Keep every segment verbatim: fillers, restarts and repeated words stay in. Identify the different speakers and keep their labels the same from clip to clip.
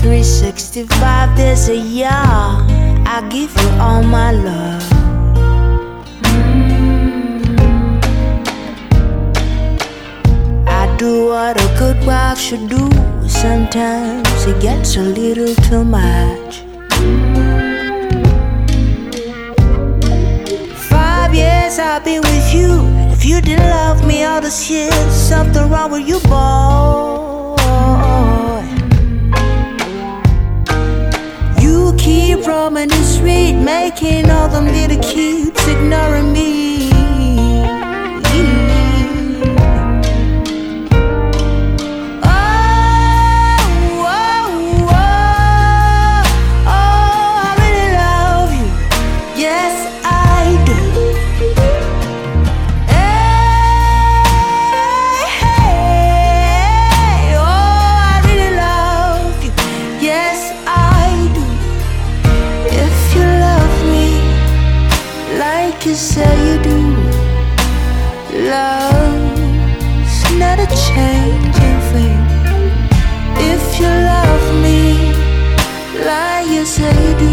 Speaker 1: three sixty-five days a year, I give you all my love. I do what a good wife should do. Sometimes it gets a little too much. Five years I've been with you. If you didn't love me all this years, something wrong with you, boy. You keep roaming the street, making all them little kids ignoring me. You say you do. Love's not a changing thing. If you love me like you say you do,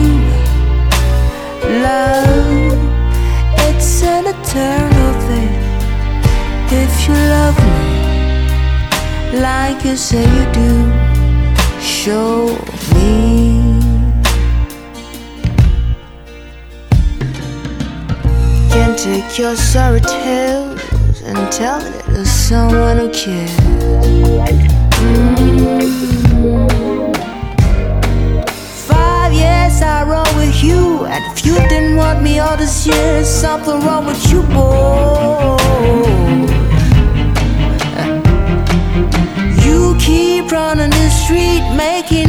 Speaker 1: love, it's an eternal thing. If you love me like you say you do, show me. Can take your sorry tales and tell it to someone who cares. mm. Five years I roll with you, and if you didn't want me all these years, something wrong with you, boy. You keep running the street, making